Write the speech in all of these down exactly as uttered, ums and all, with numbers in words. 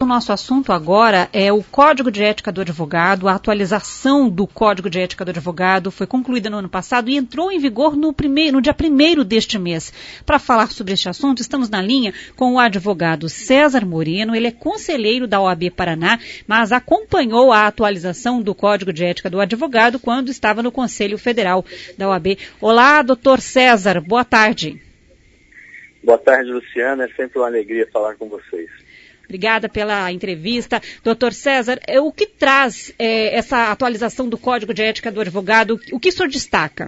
O nosso assunto agora é o Código de Ética do Advogado. A atualização do Código de Ética do Advogado foi concluída no ano passado e entrou em vigor no, primeiro, no dia primeiro deste mês. Para falar sobre este assunto, estamos na linha com o advogado César Moreno. Ele é conselheiro da O A B Paraná, mas acompanhou a atualização do Código de Ética do Advogado quando estava no Conselho Federal da O A B. Olá, doutor César, boa tarde. Boa tarde, Luciana. É sempre uma alegria falar com vocês. Obrigada pela entrevista. doutor César, o que traz é, essa atualização do Código de Ética do Advogado? O que o senhor destaca?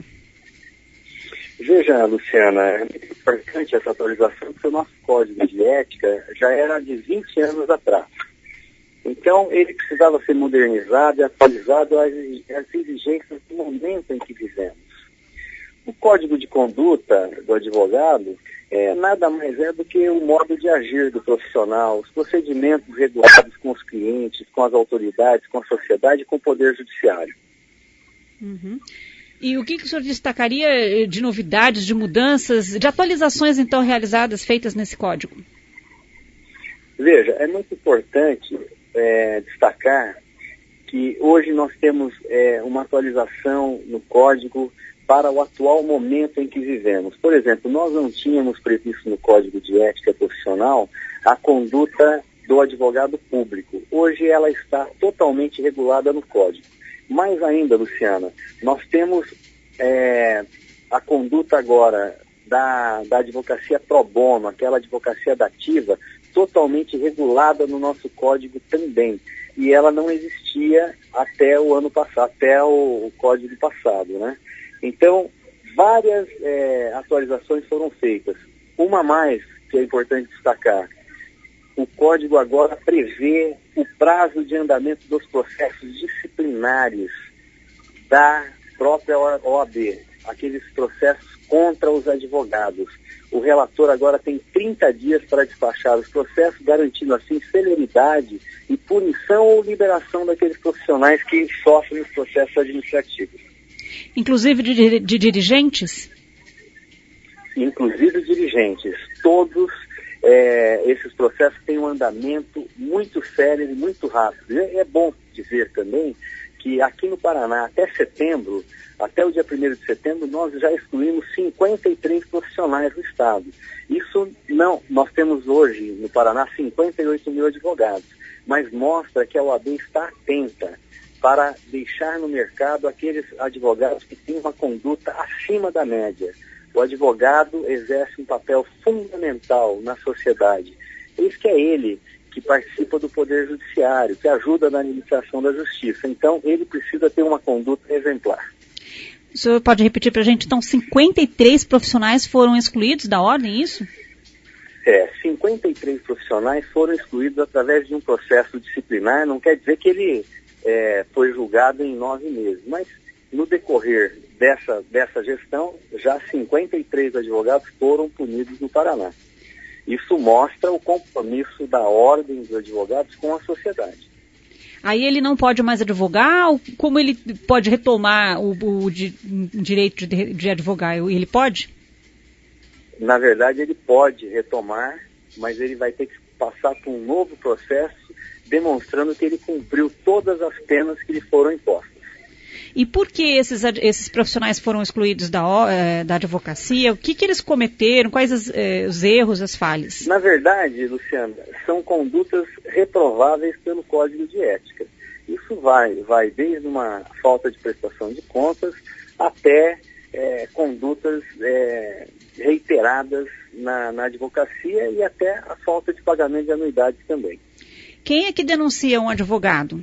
Veja, Luciana, é muito importante essa atualização, porque o nosso Código de Ética já era de vinte anos atrás. Então, ele precisava ser modernizado e atualizado às exigências do momento em que vivemos. O Código de Conduta do Advogado é, nada mais é do que o modo de agir do profissional, os procedimentos regulados com os clientes, com as autoridades, com a sociedade e com o Poder Judiciário. Uhum. E o que, que o senhor destacaria de novidades, de mudanças, de atualizações, então, realizadas, feitas nesse código? Veja, é muito importante é, destacar que hoje nós temos é, uma atualização no código para o atual momento em que vivemos. Por exemplo, nós não tínhamos previsto no Código de Ética Profissional a conduta do advogado público. Hoje ela está totalmente regulada no Código. Mais ainda, Luciana, nós temos é, a conduta agora da, da advocacia pro bono, aquela advocacia dativa, totalmente regulada no nosso Código também. E ela não existia até o ano passado, até o, o Código passado, né? Então, várias é, atualizações foram feitas. Uma a mais, que é importante destacar, o Código agora prevê o prazo de andamento dos processos disciplinares da própria O A B, aqueles processos contra os advogados. O relator agora tem trinta dias para despachar os processos, garantindo assim celeridade e punição ou liberação daqueles profissionais que sofrem os processos administrativos. Inclusive de, de dirigentes? Inclusive dirigentes. Todos é, esses processos têm um andamento muito sério e muito rápido. E é bom dizer também que aqui no Paraná, até setembro, até o dia primeiro de setembro, nós já excluímos cinquenta e três profissionais do Estado. Isso não, nós temos hoje no Paraná cinquenta e oito mil advogados, mas mostra que a O A B está atenta para deixar no mercado aqueles advogados que têm uma conduta acima da média. O advogado exerce um papel fundamental na sociedade. Eis que é ele que participa do Poder Judiciário, que ajuda na administração da Justiça. Então, ele precisa ter uma conduta exemplar. O senhor pode repetir para a gente, então, cinquenta e três profissionais foram excluídos da ordem, isso? É, cinquenta e três profissionais foram excluídos através de um processo disciplinar. Não quer dizer que ele É, foi julgado em nove meses, mas no decorrer dessa, dessa gestão, já cinquenta e três advogados foram punidos no Paraná. Isso mostra o compromisso da ordem dos advogados com a sociedade. Aí ele não pode mais advogar? Ou como ele pode retomar o, o di, direito de, de advogar? Ele pode? Na verdade, ele pode retomar, mas ele vai ter que passar por um novo processo demonstrando que ele cumpriu todas as penas que lhe foram impostas. E por que esses, esses profissionais foram excluídos da, da advocacia? O que, que eles cometeram? Quais as, eh, os erros, as falhas? Na verdade, Luciana, são condutas reprováveis pelo Código de Ética. Isso vai, vai desde uma falta de prestação de contas até eh, condutas eh, reiteradas na, na advocacia e até a falta de pagamento de anuidades também. Quem é que denuncia um advogado?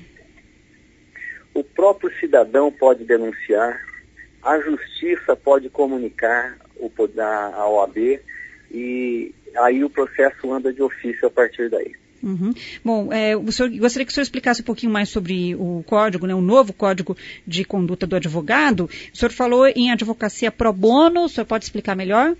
O próprio cidadão pode denunciar, a justiça pode comunicar o, a, a O A B e aí o processo anda de ofício a partir daí. Uhum. Bom, é, o senhor, gostaria que o senhor explicasse um pouquinho mais sobre o código, né, o novo Código de Conduta do Advogado. O senhor falou em advocacia pro bono, o senhor pode explicar melhor?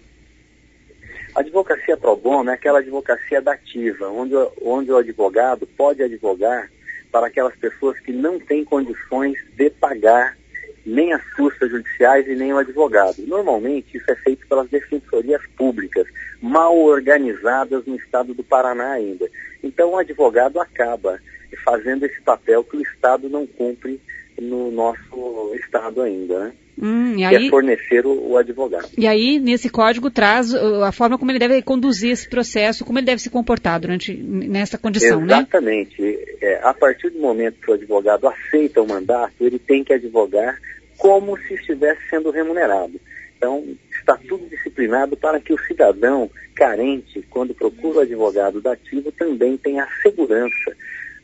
A advocacia pro bono é aquela advocacia dativa, onde, onde o advogado pode advogar para aquelas pessoas que não têm condições de pagar nem as custas judiciais e nem o advogado. Normalmente isso é feito pelas defensorias públicas, mal organizadas no estado do Paraná ainda. Então o advogado acaba fazendo esse papel que o Estado não cumpre no nosso estado ainda, né? Hum, e que aí, é fornecer o, o advogado. E aí, nesse código, traz a forma como ele deve conduzir esse processo, como ele deve se comportar durante nessa condição, Exatamente. né? Exatamente. É, a partir do momento que o advogado aceita o mandato, ele tem que advogar como se estivesse sendo remunerado. Então, está tudo disciplinado para que o cidadão carente, quando procura o advogado dativo, também tenha a segurança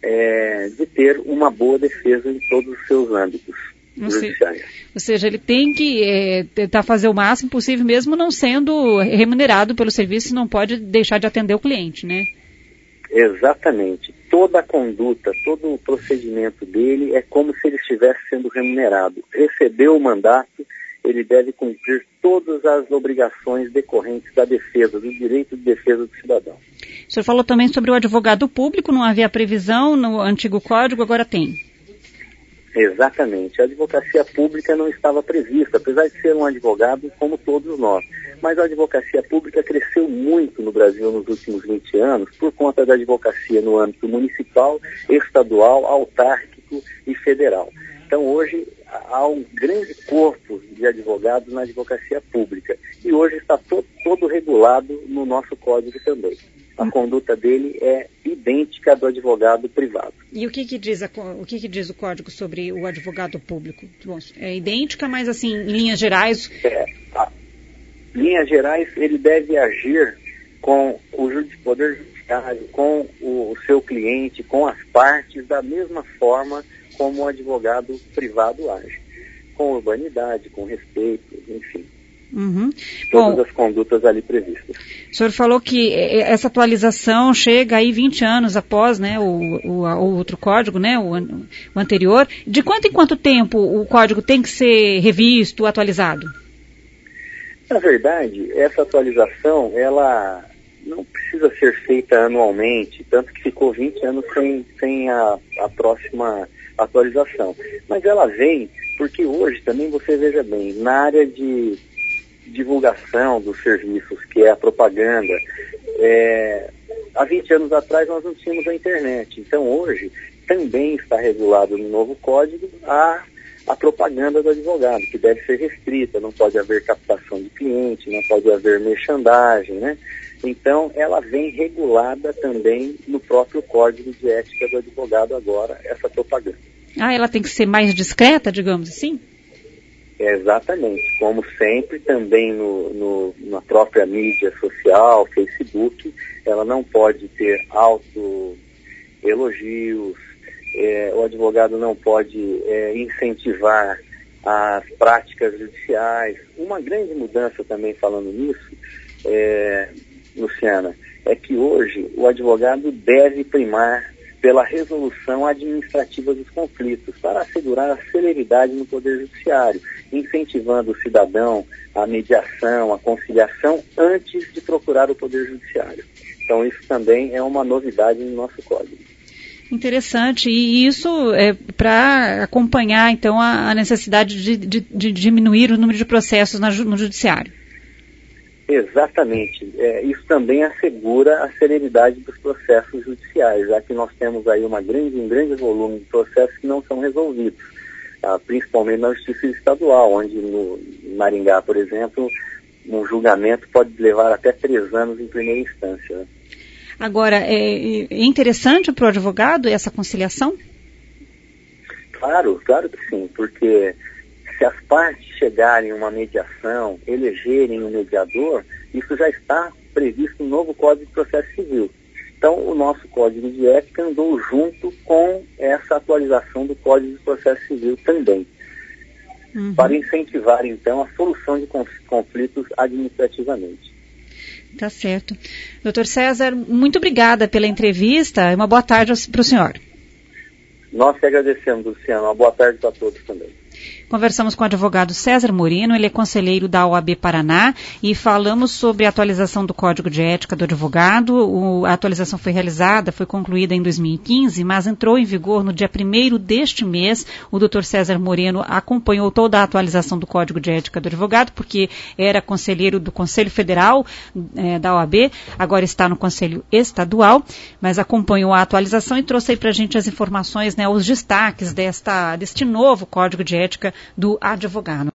é, de ter uma boa defesa em todos os seus âmbitos. Ou seja, ou seja, ele tem que é, tentar fazer o máximo possível, mesmo não sendo remunerado pelo serviço, não pode deixar de atender o cliente, né? Exatamente. Toda a conduta, todo o procedimento dele é como se ele estivesse sendo remunerado. Recebeu o mandato, ele deve cumprir todas as obrigações decorrentes da defesa, do direito de defesa do cidadão. O senhor falou também sobre o advogado público, não havia previsão no antigo código, agora tem. Exatamente. A advocacia pública não estava prevista, apesar de ser um advogado como todos nós. Mas a advocacia pública cresceu muito no Brasil nos últimos vinte anos por conta da advocacia no âmbito municipal, estadual, autárquico e federal. Então hoje há um grande corpo de advogados na advocacia pública e hoje está todo, todo regulado no nosso código também. A conduta dele é idêntica à do advogado privado. E o que que diz, a, o que que diz o código sobre o advogado público? Bom, é idêntica, mas assim, em linhas gerais... É, a, em linhas gerais, ele deve agir com o poder judiciário, com o, o seu cliente, com as partes, da mesma forma como o advogado privado age. Com urbanidade, com respeito, enfim. Uhum. Todas Bom, as condutas ali previstas. O senhor falou que essa atualização chega aí vinte anos após, né, o, o, o outro código, né, o, o anterior. De quanto em quanto tempo o código tem que ser revisto, atualizado? Na verdade, essa atualização, ela não precisa ser feita anualmente, tanto que ficou vinte anos sem, sem a, a próxima atualização. Mas ela vem porque hoje também, você veja bem, na área de divulgação dos serviços, que é a propaganda, é, há vinte anos atrás nós não tínhamos a internet. Então hoje também está regulado no novo código a, a propaganda do advogado, que deve ser restrita, não pode haver captação de cliente, não pode haver merchandising, né? Então ela vem regulada também no próprio código de ética do advogado agora, essa propaganda. Ah, ela tem que ser mais discreta, digamos assim? É, exatamente, como sempre, também no, no, na própria mídia social, Facebook, ela não pode ter auto-elogios, é, o advogado não pode é, incentivar as práticas judiciais. Uma grande mudança também falando nisso, é, Luciana, é que hoje o advogado deve primar pela resolução administrativa dos conflitos, para assegurar a celeridade no Poder Judiciário, incentivando o cidadão à mediação, à conciliação, antes de procurar o Poder Judiciário. Então, isso também é uma novidade no nosso código. Interessante, e isso é para acompanhar, então, a, a necessidade de, de, de diminuir o número de processos na, no Judiciário. Exatamente. É, isso também assegura a celeridade dos processos judiciais, já que nós temos aí uma grande, um grande volume de processos que não são resolvidos, tá? Principalmente na Justiça Estadual, onde no em Maringá, por exemplo, um julgamento pode levar até três anos em primeira instância. Né? Agora, é, é interessante para o advogado essa conciliação? Claro, claro que sim, porque se as partes chegarem a uma mediação, elegerem um mediador, isso já está previsto no novo Código de Processo Civil. Então, o nosso Código de Ética andou junto com essa atualização do Código de Processo Civil também, uhum. para incentivar, então, a solução de conflitos administrativamente. Tá certo. doutor César, muito obrigada pela entrevista e uma boa tarde para o senhor. Nós que agradecemos, Luciano. Uma boa tarde para todos também. Conversamos com o advogado César Moreno, ele é conselheiro da O A B Paraná, e falamos sobre a atualização do Código de Ética do Advogado. O, a atualização foi realizada, foi concluída em dois mil e quinze, mas entrou em vigor no dia primeiro deste mês. O doutor César Moreno acompanhou toda a atualização do Código de Ética do Advogado, porque era conselheiro do Conselho Federal eh, da O A B, agora está no Conselho Estadual, mas acompanhou a atualização e trouxe aí para a gente as informações, né, os destaques desta, deste novo Código de Ética do advogado.